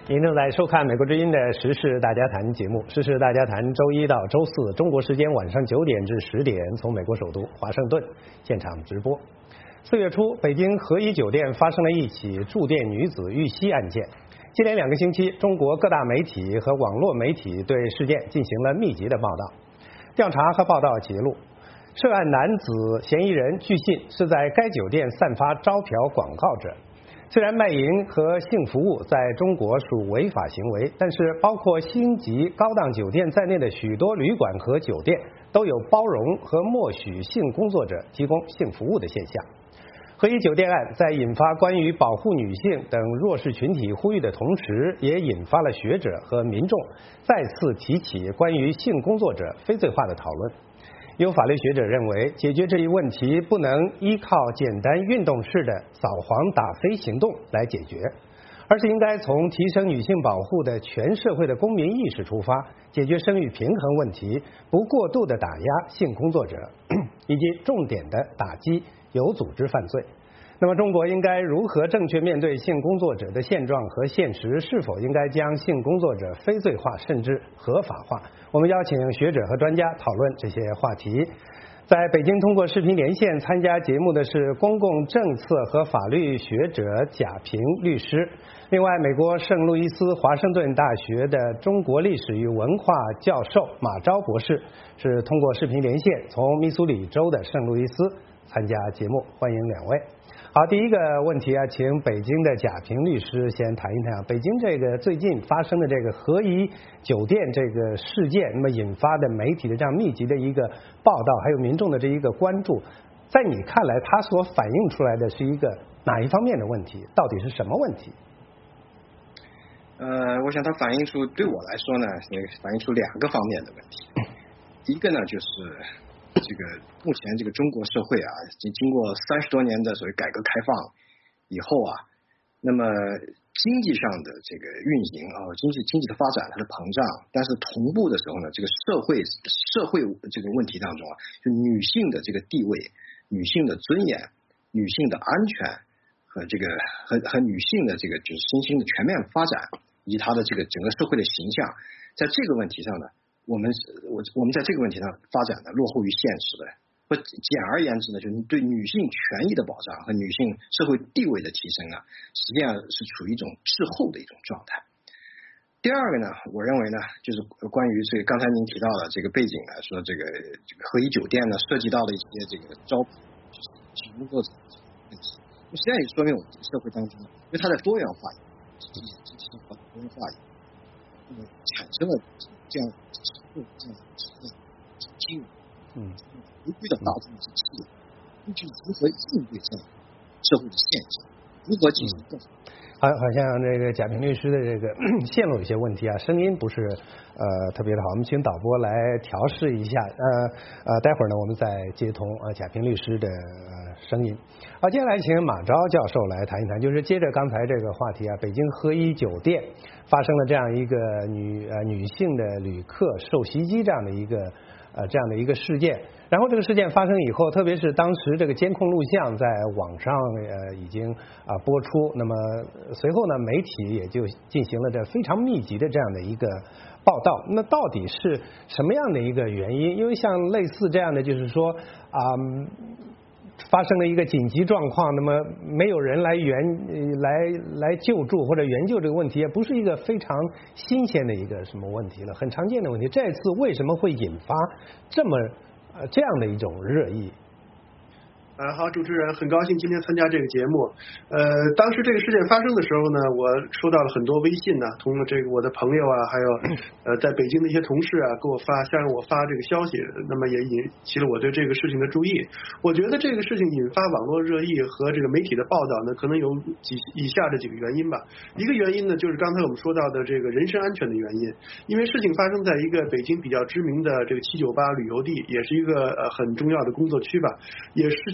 您正在收看美国之音的时事大家谈节目，时事大家谈周一到周四中国时间晚上9点至10点从美国首都华盛顿现场直播。4月初，北京和颐酒店发生了一起住店女子遇袭案件。接连2个星期，中国各大媒体和网络媒体对事件进行了密集的报道。调查和报道揭露，涉案男子嫌疑人据信是在该酒店散发招嫖广告者。虽然卖淫和性服务在中国属违法行为，但是包括星级高档酒店在内的许多旅馆和酒店都有包容和默许性工作者提供性服务的现象。和颐酒店案在引发关于保护女性等弱势群体呼吁的同时，也引发了学者和民众再次提起关于性工作者非罪化的讨论。有法律学者认为，解决这一问题不能依靠简单运动式的扫黄打非行动来解决，而是应该从提升女性保护的全社会的公民意识出发，解决生育平衡问题，不过度的打压性工作者，以及重点的打击有组织犯罪。那么中国应该如何正确面对性工作者的现状和现实？是否应该将性工作者非罪化甚至合法化？我们邀请学者和专家讨论这些话题。在北京通过视频连线参加节目的是公共政策和法律学者贾平律师，另外美国圣路易斯华盛顿大学的中国历史与文化教授马昭博士是通过视频连线从密苏里州的圣路易斯参加节目，欢迎两位。好，第一个问题啊，请北京的贾平律师先谈一谈北京这个最近发生的这个和颐酒店这个事件，那么引发的媒体的这样密集的一个报道，还有民众的这一个关注，在你看来，它所反映出来的是一个哪一方面的问题？到底是什么问题？ 我想它反映出，对我来说呢，反映出2个方面的问题。一个呢，就是这个目前这个中国社会啊，经过30多年的所谓改革开放以后啊，那么经济上的这个运行啊，经济的发展它的膨胀，但是同步的时候呢，这个社会这个问题当中啊，就女性的这个地位、女性的尊严、女性的安全和这个和女性的这个就是身心的全面发展，以及它的这个整个社会的形象，在这个问题上呢，我们在这个问题上发展的落后于现实的，或简而言之呢，就是对女性权益的保障和女性社会地位的提升啊，实际上是处于一种滞后的一种状态。第二个呢，我认为呢，就是关于这个刚才您提到的这个背景来说，这个和颐酒店呢涉及到的一些这个招聘，就是性工作者问题，实际上也说明我们这个社会当中，因为它在多元化，经济化多元化，那么产生了这样金融，回归到大众之气，就是如何应对这样社会的现象，如何进行更好。 好像这个贾平律师的这个线路有些问题啊，声音不是特别的好，我们请导播来调试一下。待会儿呢，我们再接通贾平律师的声音。好，接下来请马昭教授来谈一谈，就是接着刚才这个话题啊，北京和颐酒店发生了这样一个女性的旅客受袭击这样的一个事件，然后这个事件发生以后，特别是当时这个监控录像在网上已经播出，那么随后呢，媒体也就进行了这非常密集的这样的一个报道。那到底是什么样的一个原因？因为像类似这样的，就是说发生了一个紧急状况，那么没有人来救助或者援救这个问题，也不是一个非常新鲜的一个什么问题了，很常见的问题。这次为什么会引发这样的一种热议？ 好，主持人，很高兴今天参加这个节目。当时这个事件发生的时候呢，我收到了很多微信呢，从这个我的朋友啊，还有在北京的一些同事啊，给我向我发这个消息，那么也引起了我对这个事情的注意。我觉得这个事情引发网络热议和这个媒体的报道呢，可能有以下这几个原因吧。一个原因呢，就是刚才我们说到的这个人身安全的原因，因为事情发生在一个北京比较知名的这个798旅游地，也是一个很重要的工作区吧，也事情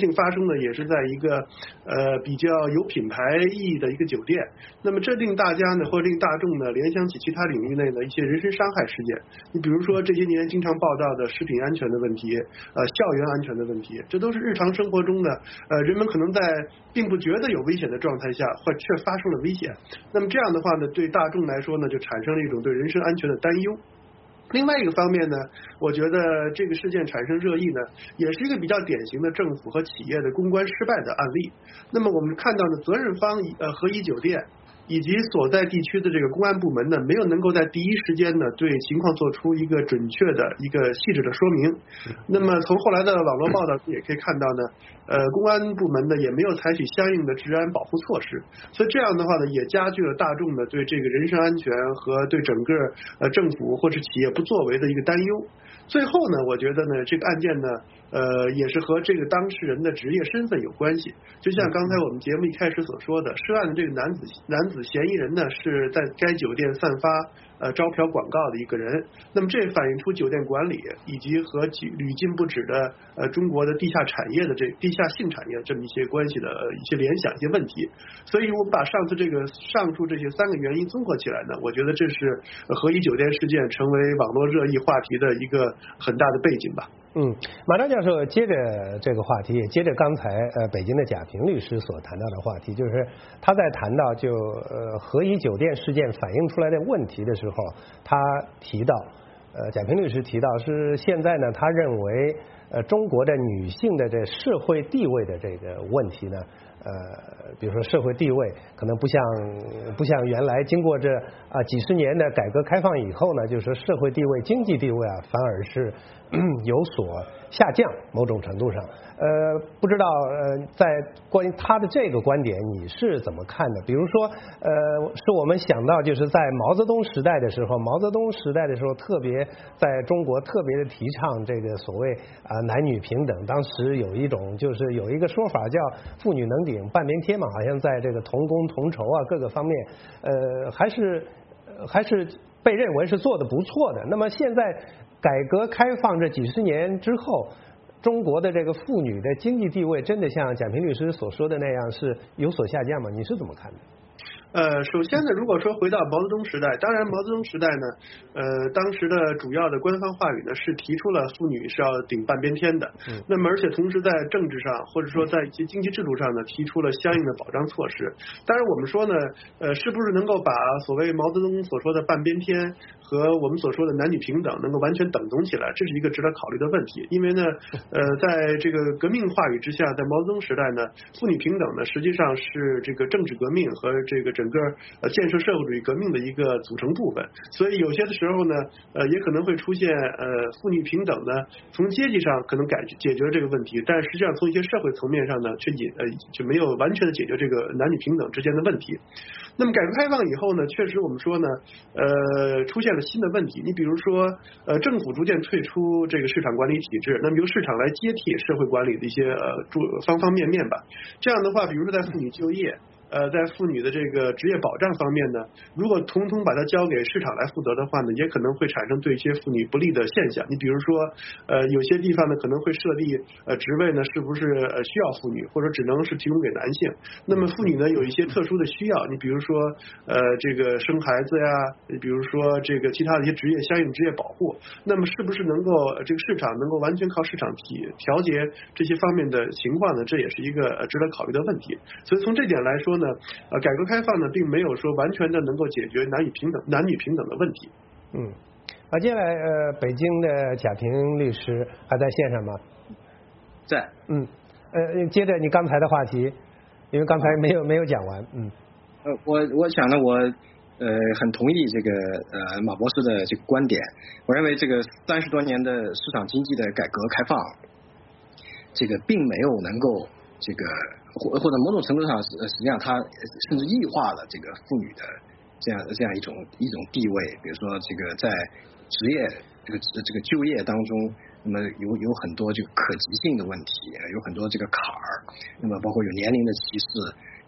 情发生的也是在一个比较有品牌意义的一个酒店，那么这令大家呢或者令大众呢联想起其他领域内的一些人身伤害事件。你比如说这些年经常报道的食品安全的问题，校园安全的问题，这都是日常生活中的人们可能在并不觉得有危险的状态下，或却发生了危险。那么这样的话呢，对大众来说呢，就产生了一种对人身安全的担忧。另外一个方面呢，我觉得这个事件产生热议呢，也是一个比较典型的政府和企业的公关失败的案例。那么我们看到呢，责任方和颐酒店以及所在地区的这个公安部门呢，没有能够在第一时间呢对情况做出一个准确的一个细致的说明。那么从后来的网络报道也可以看到呢，公安部门呢也没有采取相应的治安保护措施，所以这样的话呢，也加剧了大众呢对这个人身安全和对整个政府或是企业不作为的一个担忧。最后呢，我觉得呢，这个案件呢，也是和这个当事人的职业身份有关系。就像刚才我们节目一开始所说的，涉案的这个男子嫌疑人呢，是在该酒店散发招嫖广告的一个人。那么这反映出酒店管理以及和屡禁不止的中国的地下产业的地下性产业这么一些关系的一些联想一些问题。所以我们把上述这些3个原因综合起来呢，我觉得这是和颐酒店事件成为网络热议话题的一个很大的背景吧。 马昭教授接着这个话题，也接着刚才北京的贾平律师所谈到的话题，就是他在谈到和颐酒店事件反映出来的问题的时候，他提到贾平律师提到是现在呢，他认为中国的女性的这社会地位的这个问题呢，比如说社会地位可能不像原来经过这几十年的改革开放以后呢，就是说社会地位、经济地位反而是有所下降，某种程度上。不知道在关于他的这个观点你是怎么看的？比如说是我们想到就是在毛泽东时代的时候特别在中国特别的提倡这个所谓男女平等，当时有一种就是有一个说法叫妇女能顶半边天嘛，好像在这个同工同酬各个方面还是被认为是做得不错的。那么现在改革开放这几十年之后，中国的这个妇女的经济地位真的像贾平律师所说的那样是有所下降吗？你是怎么看的？ 首先呢，如果说回到毛泽东时代，当然毛泽东时代呢，当时的主要的官方话语呢是提出了妇女是要顶半边天的，那么而且同时在政治上或者说在一些经济制度上呢提出了相应的保障措施。当然我们说呢，是不是能够把所谓毛泽东所说的半边天和我们所说的男女平等能够完全等同起来，这是一个值得考虑的问题。因为呢，在这个革命话语之下，在毛泽东时代呢，妇女平等呢实际上是这个政治革命和这个整个建设社会主义革命的一个组成部分。所以有些的时候呢，也可能会出现妇女平等呢，从阶级上可能解决了这个问题，但实际上从一些社会层面上呢，却没有完全的解决这个男女平等之间的问题。那么改革开放以后呢，确实我们说呢，出现了新的问题。你比如说，政府逐渐退出这个市场管理体制，那么由市场来接替社会管理的一些方方面面吧。这样的话，比如说在妇女就业。在妇女的这个职业保障方面呢，如果统统把它交给市场来负责的话呢，也可能会产生对一些妇女不利的现象。你比如说，有些地方呢可能会设立职位呢是不是需要妇女，或者只能是提供给男性。那么妇女呢有一些特殊的需要，你比如说这个生孩子呀，比如说这个其他的一些相应职业保护，那么是不是能够这个市场能够完全靠市场调节这些方面的情况呢？这也是一个值得考虑的问题。所以从这点来说呢，改革开放呢，并没有说完全的能够解决男女平等的问题。 接下来北京的贾平律师还在线上吗？ 在。 接着你刚才的话题，因为刚才没有讲完。 我想呢，我很同意这个马博士的这个观点。我认为这个30多年的市场经济的改革开放，这个并没有能够这个或者某种程度上实际上它甚至异化了这个妇女的这样一种地位。比如说这个在职业这个就业当中，那么有很多这个可及性的问题，有很多这个坎儿，那么包括有年龄的歧视，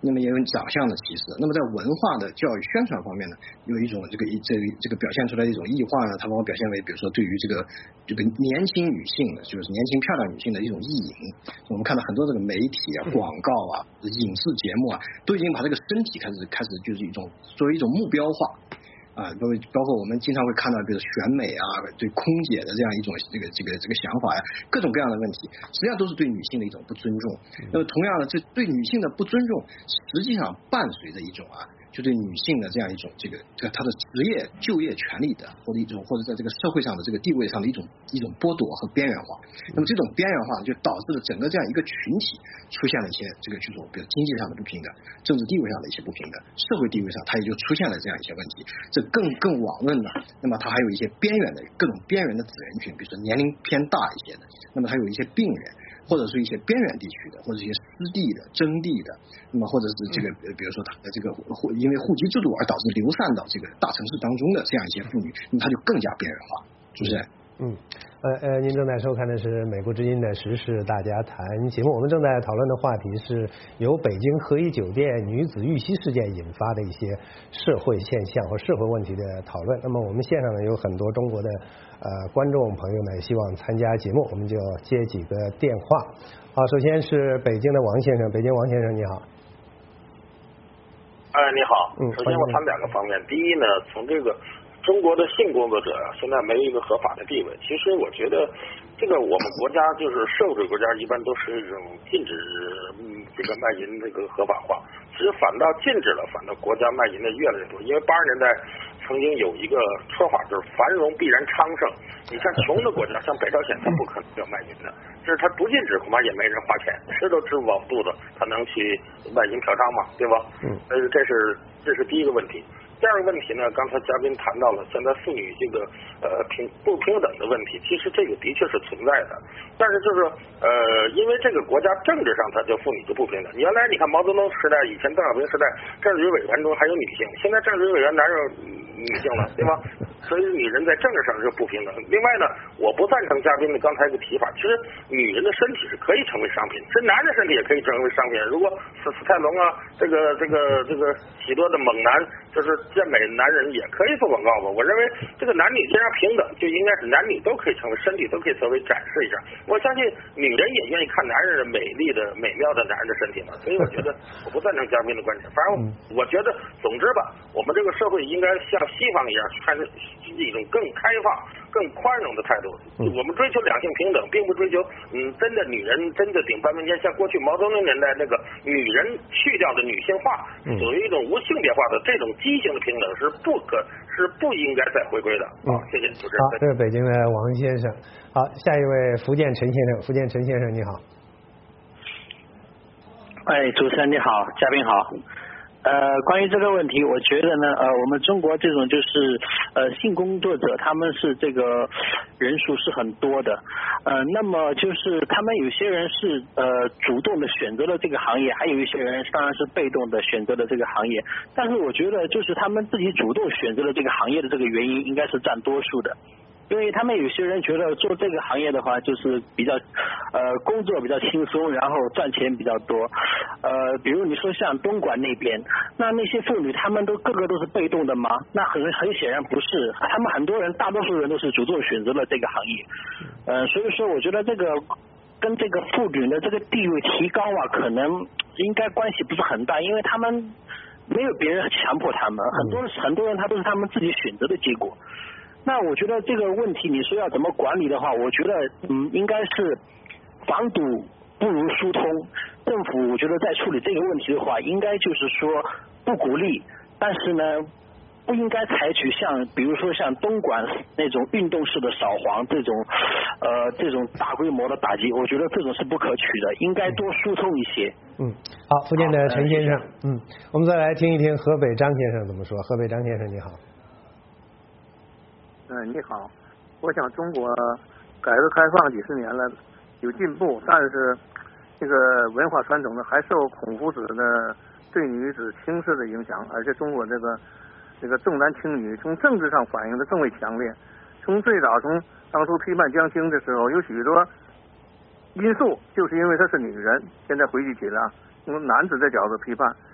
那么也有长相的歧视。那么在文化的教育宣传方面呢，有一种这个表现出来的一种异化呢，它往往表现为比如说对于这个年轻女性的，就是年轻漂亮女性的一种意淫。我们看到很多这个媒体啊、广告啊、影视节目啊，都已经把这个身体开始就是作为一种目标化。包括我们经常会看到，比如选美啊，对空姐的这样一种这个想法呀，各种各样的问题，实际上都是对女性的一种不尊重。那么同样的，这对女性的不尊重，实际上伴随着一种就对女性的这样一种她的职业就业权利的或者在这个社会上的这个地位上的一种剥夺和边缘化。那么这种边缘化就导致了整个这样一个群体出现了一些比如经济上的不平等，政治地位上的一些不平等，社会地位上它也就出现了这样一些问题。这更网论呢，那么它还有一些各种边缘的子人群，比如说年龄偏大一些的，那么还有一些病人，或者是一些边缘地区的，或者一些失地的、征地的，那么或者是比如说他的因为户籍制度而导致流散到这个大城市当中的这样一些妇女，那么它就更加边缘化，是不是？ 您正在收看的是美国之音的时事大家谈节目，我们正在讨论的话题是由北京和颐酒店女子遇袭事件引发的一些社会现象和社会问题的讨论。那么我们线上呢有很多中国的观众朋友呢希望参加节目，我们就接几个电话。好，首先是北京的王先生，北京王先生你好。 你好。首先我谈两个方面，第一呢，从这个中国的性工作者现在没有一个合法的地位。其实我觉得这个我们国家就是社会主义国家，一般都是一种禁止这个卖淫这个合法化，其实反倒禁止了，反倒国家卖淫的越来越多。因为80年代曾经有一个说法，就是繁荣必然昌盛。你像穷的国家，像北朝鲜，它不可能要卖淫的，就是它不禁止，恐怕也没人花钱，吃都吃不饱肚子，它能去卖淫嫖娼嘛，对吧？这是第一个问题。第二个问题呢，刚才嘉宾谈到了现在妇女这个不平等的问题，其实这个的确是存在的，但是就是因为这个国家政治上它就妇女就不平等。原来你看毛泽东时代，以前邓小平时代，政治局委员中还有女性，现在政治局委员哪有女性了，对吧？所以女人在政治上是不平等。另外呢，我不赞成嘉宾的刚才一个提法，其实女人的身体是可以成为商品，这男人身体也可以成为商品。如果史泰龙啊，这个许多的猛男，就是健美男人也可以做广告吧。我认为这个男女既然平等，就应该是男女都可以成为身体都可以作为展示一下。我相信女人也愿意看男人的美丽的美妙的男人的身体嘛。所以我觉得我不赞成嘉宾的观点。反正我觉得总之吧，我们这个社会应该像西方一样，还是一种更开放、更宽容的态度。我们追求两性平等，并不追求真的女人真的顶半边天，像过去毛泽东年代那个女人去掉的女性化，属于一种无性别化的这种畸形的平等是不应该再回归的。谢谢主持人。 好，这是北京的王先生。好，下一位福建陈先生，福建陈先生你好。 主持人你好，嘉宾好。关于这个问题，我觉得呢，我们中国这种就是性工作者，他们是这个人数是很多的，那么就是他们有些人是主动的选择了这个行业，还有一些人当然是被动的选择了这个行业，但是我觉得就是他们自己主动选择了这个行业的这个原因应该是占多数的。因为他们有些人觉得做这个行业的话，就是比较工作比较轻松，然后赚钱比较多。比如你说像东莞那边，那些妇女她们个个都是被动的吗？那很显然不是，他们很多人大多数人都是主动选择了这个行业。所以说我觉得这个跟这个妇女的这个地位提高啊，可能应该关系不是很大，因为他们没有别人强迫他们，很多人他都是他们自己选择的结果。那我觉得这个问题，你说要怎么管理的话，我觉得应该是防堵不如疏通。政府我觉得在处理这个问题的话，应该就是说不鼓励，但是呢不应该采取比如说像东莞那种运动式的扫黄这种大规模的打击，我觉得这种是不可取的，应该多疏通一些。 好，福建的陈先生，我们再来听一听河北张先生怎么说。河北张先生你好。 你好，我想中国改革开放几十年了，有进步，但是这个文化传统呢还受孔夫子的对女子轻视的影响，而且中国这个重男轻女从政治上反映的更为强烈。从当初批判江青的时候，有许多因素就是因为她是女人，现在回忆起来用男子的角度批判，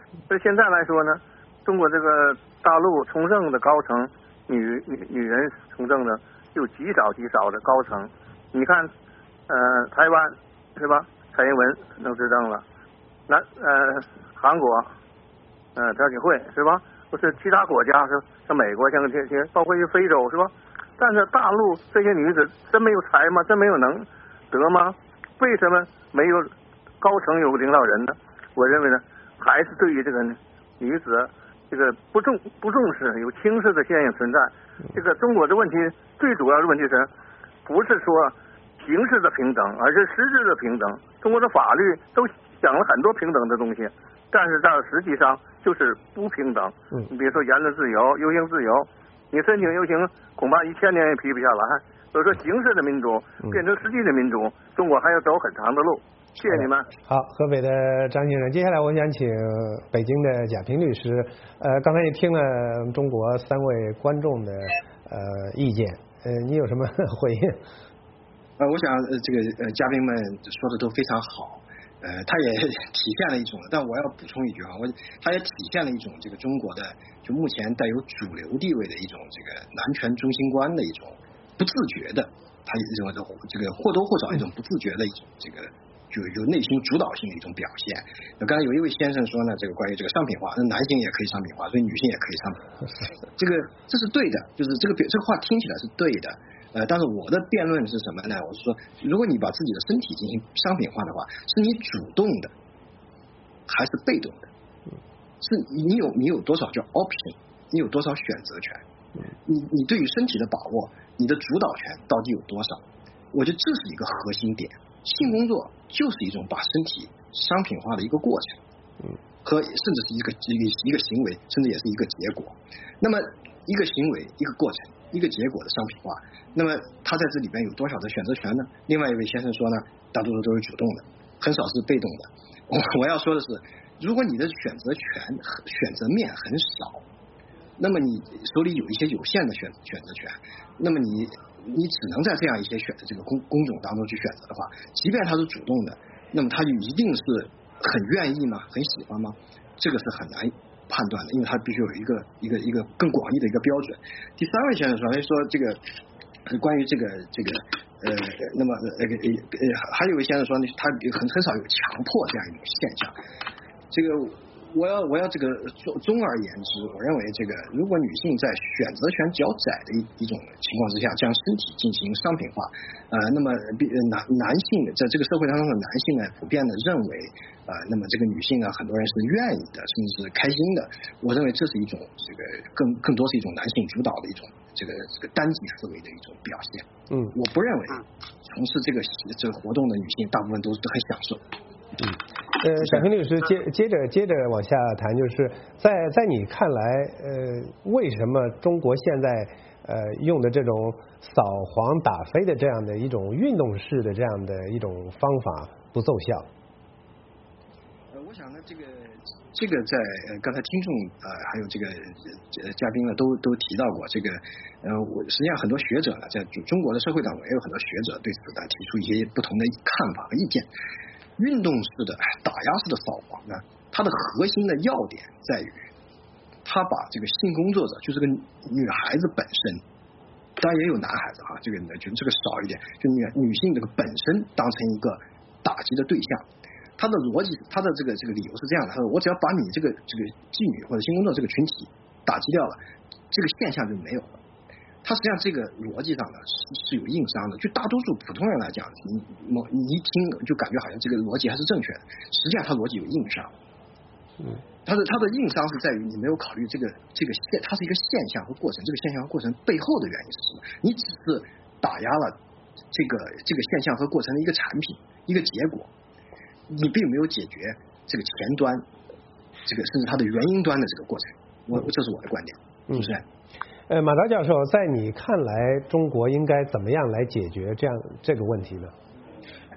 所以现在来说呢，中国这个大陆从政的高层女人从政呢，有极少的高层。你看，台湾是吧？蔡英文能执政了，韩国，朴槿惠是吧？不是其他国家像美国，像这些，包括一些非洲是吧？但是大陆这些女子真没有才吗？真没有能得吗？为什么没有高层有领导人呢？我认为呢，还是对于这个女子这个不重视，有轻视的现象存在。这个中国的问题最主要的问题是，不是说形式的平等，而是实质的平等。中国的法律都讲了很多平等的东西，但是到实际上就是不平等。你比如说言论自由、游行自由，你申请游行恐怕1000年也批不下来。所以说形式的民主变成实际的民主，中国还要走很长的路。谢谢你们。 好，河北的张先生，接下来我想请北京的贾平律师。刚才也听了中国3位观众的意见，你有什么回应？ 我想这个嘉宾们说的都非常好，他也体现了一种，但我要补充一句他也体现了一种这个中国的就目前带有主流地位的一种这个男权中心观的一种不自觉的，他这个或多或少一种不自觉的一种这个有内心主导性的一种表现。那刚才有一位先生说呢，这个关于这个商品化，那男性也可以商品化，所以女性也可以商品化，这是对的，就是这个话听起来是对的。但是我的辩论是什么呢？我是说，如果你把自己的身体进行商品化的话，是你主动的还是被动的？是你有多少叫 option， 你有多少选择权？你对于身体的把握，你的主导权到底有多少？我觉得这是一个核心点。性工作就是一种把身体商品化的一个过程，和甚至是一个行为，甚至也是一个结果。那么一个行为、一个过程、一个结果的商品化，那么它在这里边有多少的选择权呢？另外一位先生说呢，大多数都是主动的，很少是被动的。我要说的是，如果你的选择权、选择面很少，那么你手里有一些有限的选择权，那么你只能在这样一些这个工种当中去选择的话，即便他是主动的，那么他就一定是很愿意吗？很喜欢吗？这个是很难判断的，因为他必须有一个更广义的一个标准。第3位先生说，他说这个关于这个那么还有一位先生说，他很少有强迫这样一种现象。这个我要这个总而言之，我认为这个如果女性在选择权较窄的一种情况之下，将身体进行商品化，那么男性在这个社会当中的男性呢，普遍的认为那么这个女性呢，很多人是愿意的，甚至是开心的。我认为这是一种这个更多是一种男性主导的一种这个单极思维的一种表现。我不认为从事这个活动的女性大部分都很享受。 贾平律师接着往下谈，就是在你看来，为什么中国现在用的这种扫黄打非的这样的一种运动式的这样的一种方法不奏效？ 我想呢，这个在刚才听众还有这个嘉宾呢都提到过这个实际上很多学者呢，在中国的社会当中也有很多学者对此呢提出一些不同的看法和意见。运动式的打压式的扫黄呢，它的核心的要点在于，它把这个性工作者，就是个女孩子本身，当然也有男孩子这个就这个少一点，就女性这个本身当成一个打击的对象。他的逻辑，他的这个理由是这样的：他说，我只要把你这个妓女或者性工作这个群体打击掉了，这个现象就没有了。它实际上这个逻辑上呢是有硬伤的，就大多数普通人来讲，你一听就感觉好像这个逻辑还是正确的，实际上它逻辑有硬伤。它的硬伤是在于你没有考虑这个它是一个现象和过程，这个现象和过程背后的原因是什么？你只是打压了这个现象和过程的一个产品，一个结果，你并没有解决这个前端，这个甚至它的原因端的这个过程。这是我的观点，主持人。 马达教授，在你看来，中国应该怎么样来解决这个问题呢？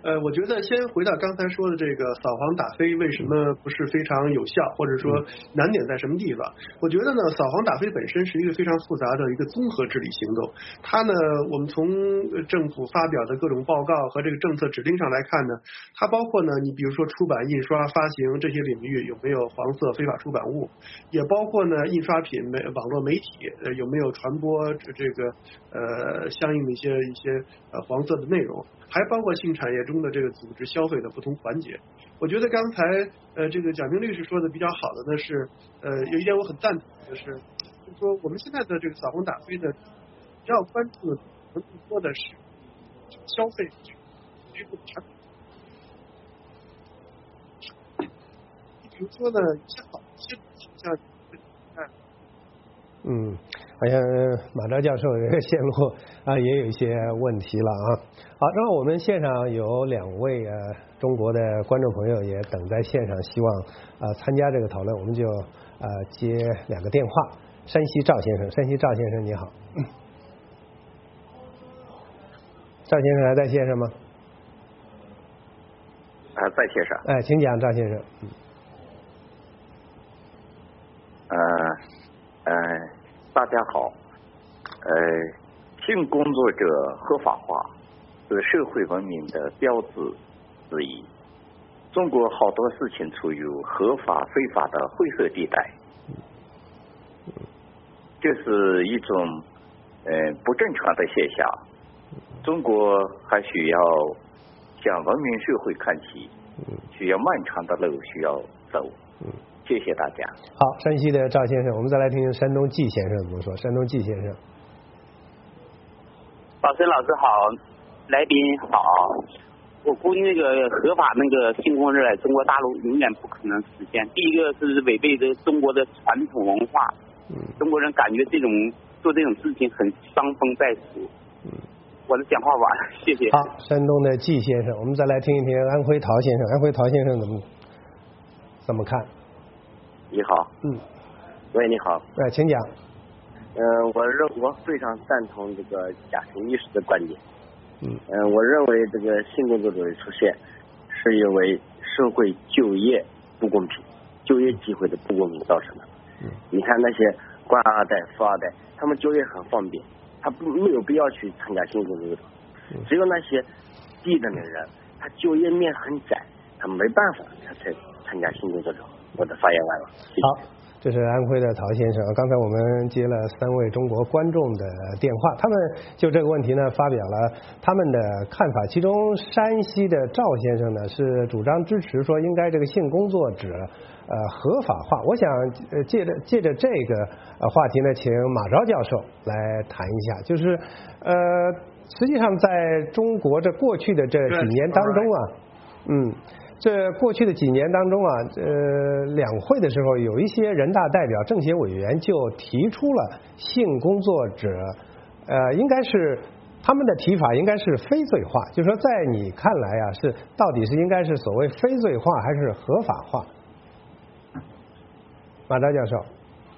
我觉得先回到刚才说的这个扫黄打非为什么不是非常有效，或者说难点在什么地方？我觉得呢，扫黄打非本身是一个非常复杂的一个综合治理行动。它呢，我们从政府发表的各种报告和这个政策指令上来看呢，它包括呢，你比如说出版、印刷、发行这些领域有没有黄色非法出版物，也包括呢印刷品、网络媒体有没有传播这个相应的一些黄色的内容。还包括性产业中的这个组织消费的不同环节。我觉得刚才这个蒋明律师说的比较好的呢是有一点我很赞同的是，就是说我们现在的这个扫黄打非的比较关注的更多的是消费这个产品。你比如说呢，一些好一些像好像马昭教授这个线路也有一些问题了啊。好，然后我们线上有2位中国的观众朋友也等在线上，希望参加这个讨论，我们就接2个电话。山西赵先生，山西赵先生你好。赵先生还在线上吗？ 在线上。 请讲，赵先生。 大家好。性工作者合法化是社会文明的标志之一。中国好多事情处于合法非法的灰色地带，这是一种不正常的现象。中国还需要向文明社会看齐，需要漫长的路需要走。谢谢大家。 好，山西的赵先生，我们再来听听山东季先生怎么说。山东季先生。 老师好，来宾好。我估计那个合法那个性工作在中国大陆永远不可能实现。第一个是违背着中国的传统文化，中国人感觉做这种事情很伤风败俗。我的讲话完了，谢谢。 好，山东的季先生，我们再来听一听安徽陶先生。安徽陶先生怎么看？ 你好。喂，你好。 请讲。 我非常赞同这个贾行医师的观点。我认为这个性工作者的出现是因为社会就业不公平，就业机会的不公平造成的。你看那些官二代、富二代，他们就业很方便，他没有必要去参加性工作者。只有那些低等的人，他就业面很窄，他没办法，他才参加性工作者。我的发言完了。 好，这是安徽的陶先生。刚才我们接了3位中国观众的电话，他们就这个问题呢发表了他们的看法。其中山西的赵先生呢是主张支持说应该这个性工作者合法化。我想借着这个话题呢，请马昭教授来谈一下，就是实际上在中国这过去的这几年当中这过去的几年当中两会的时候，有一些人大代表、政协委员就提出了性工作者，应该是他们的提法应该是非罪化，就是说在你看来是到底是应该是所谓非罪化还是合法化？马昭教授。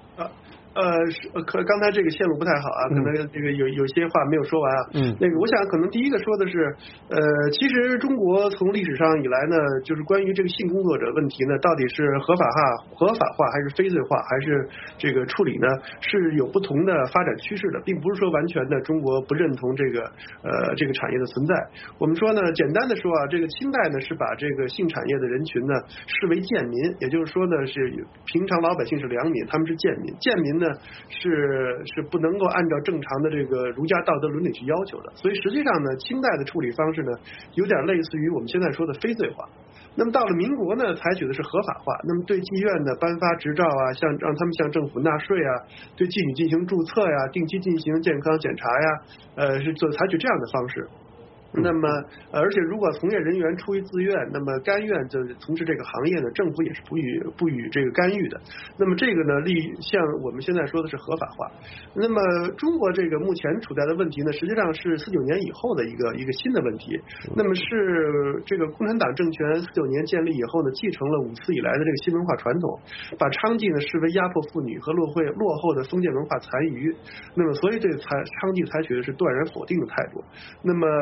刚才这个线路不太好可能这个有些话没有说完那个我想可能第一个说的是其实中国从历史上以来呢，就是关于这个性工作者问题呢，到底是合法化还是非罪化，还是这个处理呢，是有不同的发展趋势的，并不是说完全的中国不认同这个产业的存在。我们说呢，简单的说这个清代呢是把这个性产业的人群呢视为贱民，也就是说呢是平常老百姓是良民，他们是贱民，贱民呢是不能够按照正常的这个儒家道德伦理去要求的。所以实际上呢，清代的处理方式呢有点类似于我们现在说的非罪化。那么到了民国呢，采取的是合法化，那么对妓院呢颁发执照让他们向政府纳税对妓女进行注册定期进行健康检查是采取这样的方式。那么而且如果从业人员出于自愿，那么甘愿就从事这个行业呢，政府也是不予这个干预的。那么这个呢像我们现在说的是合法化。那么中国这个目前处在的问题呢，实际上是49年以后的一个新的问题。那么是这个共产党政权49年建立以后呢，继承了5次以来的这个新文化传统，把娼妓呢视为压迫妇女和落后的封建文化残余。那么所以对娼妓采取的是断然否定的态度。那么这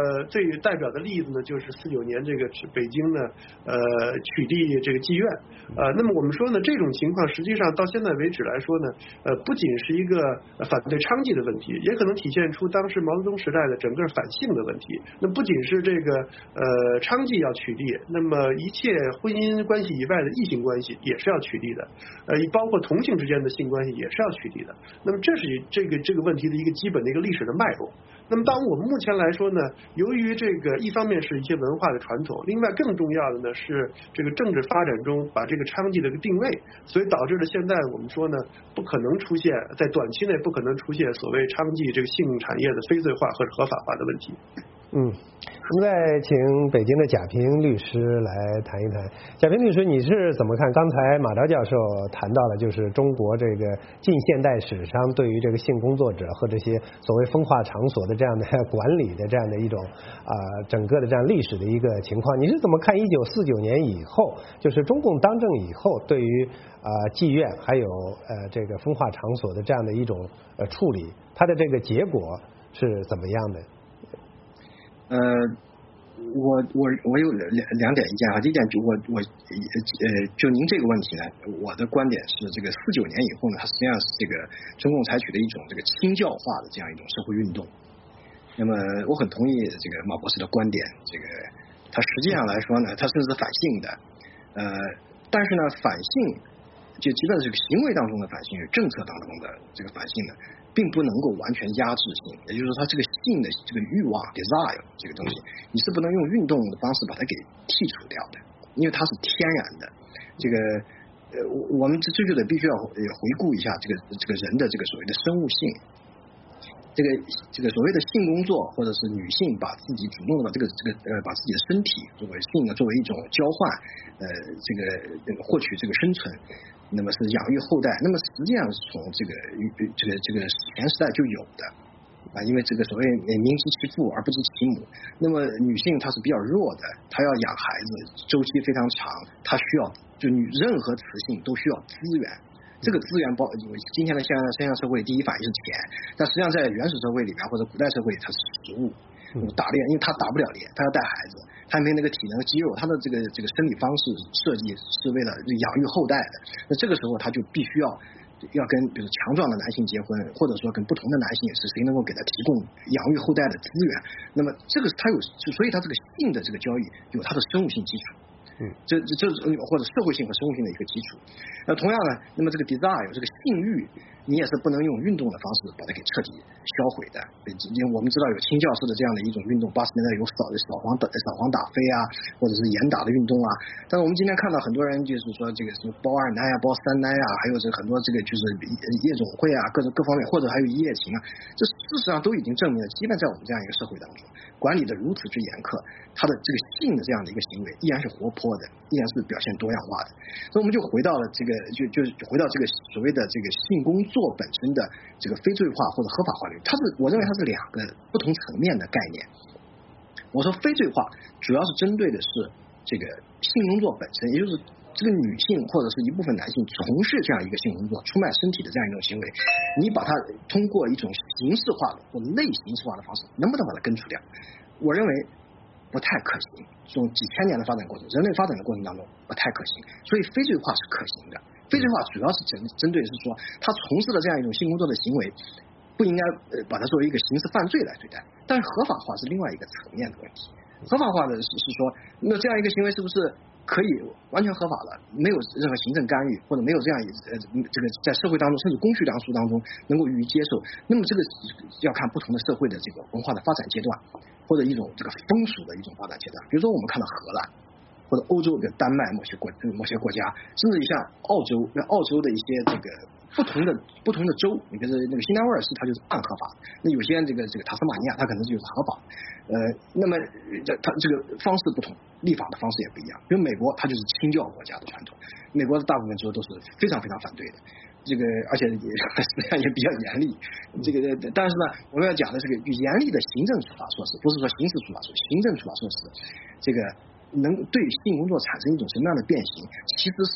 最代表的例子呢，就是49年这个北京呢取缔这个妓院。那么我们说呢，这种情况实际上到现在为止来说呢，不仅是一个反对娼妓的问题，也可能体现出当时毛泽东时代的整个反性的问题。那不仅是这个娼妓要取缔，那么一切婚姻关系以外的异性关系也是要取缔的，包括同性之间的性关系也是要取缔的。那么这是这个问题的一个基本的一个历史的脉络。那么当我们目前来说呢，由于这个一方面是一些文化的传统，另外更重要的呢是这个政治发展中把这个娼妓的一个定位，所以导致了现在我们说呢，不可能出现在短期内不可能出现所谓娼妓这个性产业的非罪化或者合法化的问题。 我们再请北京的贾平律师来谈一谈。贾平律师，你是怎么看？刚才马昭教授谈到了，就是中国这个近现代史上对于这个性工作者和这些所谓风化场所的这样的管理的这样的一种整个的这样历史的一个情况。你是怎么看1949年以后，就是中共当政以后对于妓院还有这个风化场所的这样的一种处理，它的这个结果是怎么样的？ 我有两点意见啊。第一点就您这个问题呢，我的观点是，这个49年以后呢，它实际上是这个中共采取的一种这个清教化的这样一种社会运动。那么我很同意这个马博士的观点，这个它实际上来说呢，它甚至是反性的。但是呢，反性就即便是这个行为当中的反性与政策当中的这个反性呢，并不能够完全压制性，也就是说，它这个性的这个欲望 desire 这个东西，你是不能用运动的方式把它给剔除掉的，因为它是天然的。这个我们这就得必须要回顾一下这个人的这个所谓的生物性。这个所谓的性工作，或者是女性把自己主动的把自己的身体作为性作为一种交换，获取这个生存，那么是养育后代，那么实际上是从这个史前时代就有的因为这个所谓民知其父而不知其母，那么女性她是比较弱的，她要养孩子，周期非常长，她需要任何雌性都需要资源。这个资源今天的现象社会第一反应是钱，但实际上在原始社会里面或者古代社会它是食物。打猎，因为他打不了猎，他要带孩子，他没那个体能肌肉，他的这个生理方式设计是为了养育后代的。那这个时候他就必须要跟比如强壮的男性结婚，或者说跟不同的男性也是谁能够给他提供养育后代的资源。那么这个所以他这个性的这个交易有它的生物性基础。这或者社会性和生物性的一个基础。同样呢，那么这个 desire 这个性欲，你也是不能用运动的方式把它给彻底销毁的。因为我们知道有清教式的这样的一种运动，80年代有扫黄打非啊，或者是严打的运动啊。但是我们今天看到很多人就是说这个什么包二奶啊、包三奶啊，还有这很多这个就是夜总会啊，各方面，或者还有一夜情啊，这事实上都已经证明了，即便在我们这样一个社会当中，管理的如此之严苛，他的这个性的这样的一个行为依然是活泼的，依然是表现多样化的。所以我们就回到了这个就回到这个所谓的这个性工作本身的这个非罪化或者合法化率，我认为它是两个不同层面的概念。我说非罪化主要是针对的是这个性工作本身，也就是这个女性或者是一部分男性从事这样一个性工作、出卖身体的这样一种行为，你把它通过一种形式化的或类形式化的方式，能不能把它根除掉？我认为不太可行。这种几千年的发展过程，人类发展的过程当中不太可行，所以非罪化是可行的。非罪化主要是针对是说他从事的这样一种性工作的行为，不应该把它作为一个刑事犯罪来对待。但是合法化是另外一个层面的问题。合法化的是说，那这样一个行为是不是可以完全合法了，没有任何行政干预，或者没有这样这个在社会当中甚至公序良俗当中能够予以接受？那么这个要看不同的社会的这个文化的发展阶段，或者一种这个风俗的一种发展阶段。比如说我们看到荷兰或者欧洲的丹麦某些国家，甚至于像澳洲的一些这个不同的州，你比如说那个新南威尔士，它就是半合法，那有些这个塔斯马尼亚，它可能就是合法。那么它这个方式不同，立法的方式也不一样。比如美国，它就是清教国家的传统，美国的大部分州都是非常非常反对的。这个而且实际上也比较严厉。这个但是呢，我们要讲的是个严厉的行政处罚措施，不是说刑事处罚措施，行政处罚措施，这个能对性工作产生一种什么样的变形，其实是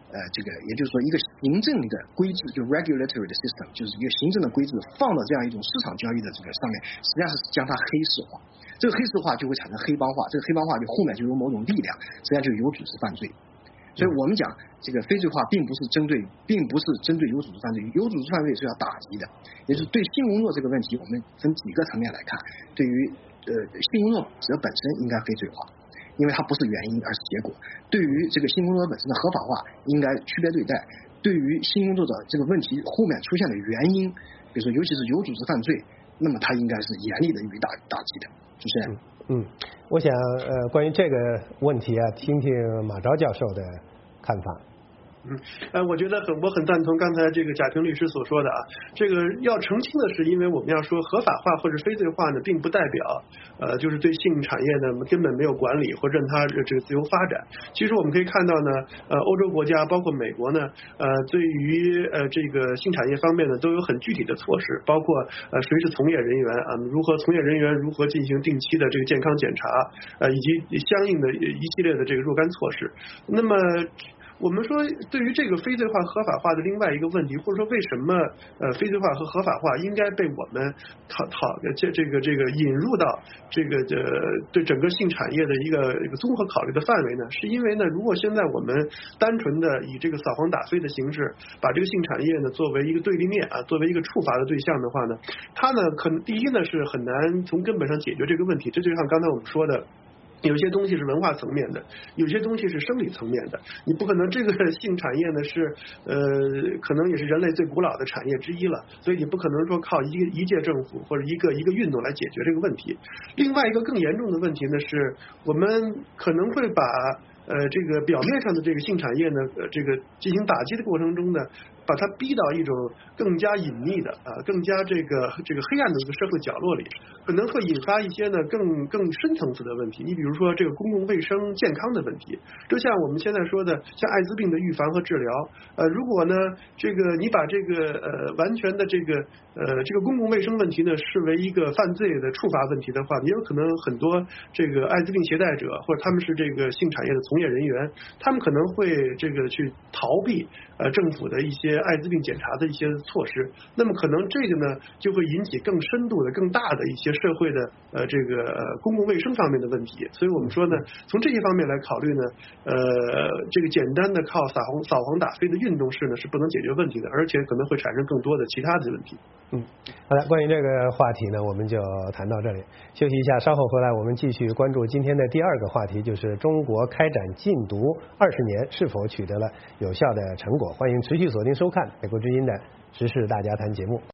这个也就是说一个行政的规制，就 regulatory 的 system， 就是一个行政的规制放到这样一种市场交易的这个上面，实际上是将它黑市化。这个黑市化就会产生黑帮化，这个黑帮化就后面就有某种力量，实际上就有组织犯罪。所以我们讲这个非罪化并不是针对有组织犯罪，有组织犯罪是要打击的。也就是对性工作这个问题，我们分几个层面来看。对于性工作者本身应该非罪化，因为它不是原因而是结果。对于这个性工作者本身的合法化，应该区别对待。对于性工作者这个问题后面出现的原因，比如说尤其是有组织犯罪，那么它应该是严厉的予以打击的。主持人， 我想关于这个问题啊，听听马昭教授的看法。 我觉得我很赞同刚才这个贾平律师所说的啊，这个要澄清的是，因为我们要说合法化或者非罪化呢，并不代表就是对性产业呢根本没有管理或任它这个自由发展。其实我们可以看到呢，欧洲国家包括美国呢，对于这个性产业方面呢，都有很具体的措施，包括谁是从业人员啊，如何从业人员如何进行定期的这个健康检查，以及相应的一系列的这个若干措施。那么我们说，对于这个非罪化合法化的另外一个问题，或者说为什么非罪化和合法化应该被我们这个引入到这个对整个性产业的一个综合考虑的范围呢？是因为呢，如果现在我们单纯的以这个扫黄打非的形式，把这个性产业呢作为一个对立面啊，作为一个处罚的对象的话呢，它呢可能第一呢是很难从根本上解决这个问题。这就像刚才我们说的。有些东西是文化层面的，有些东西是生理层面的。你不可能这个性产业呢是可能也是人类最古老的产业之一了，所以你不可能说靠一届政府或者一个运动来解决这个问题。另外一个更严重的问题呢是，我们可能会把这个表面上的这个性产业呢这个进行打击的过程中呢，把它逼到一种更加隐秘的更加这个黑暗的一个社会角落里，可能会引发一些呢更深层次的问题。你比如说这个公共卫生健康的问题，就像我们现在说的，像艾滋病的预防和治疗，如果呢这个你把这个完全的这个公共卫生问题呢视为一个犯罪的处罚问题的话，也有可能很多这个艾滋病携带者或者他们是这个性产业的从业人员，他们可能会这个去逃避政府的一些艾滋病检查的一些措施，那么可能这个呢就会引起更深度的更大的一些社会的这个公共卫生方面的问题。所以我们说呢，从这些方面来考虑呢，这个简单的靠扫黄打非的运动式呢是不能解决问题的，而且可能会产生更多的其他的问题。 好的，关于这个话题呢，我们就谈到这里，休息一下，稍后回来我们继续关注今天的第二个话题，就是中国开展禁毒20年是否取得了有效的成果。欢迎持续锁定收看美国之音的时事大家谈节目。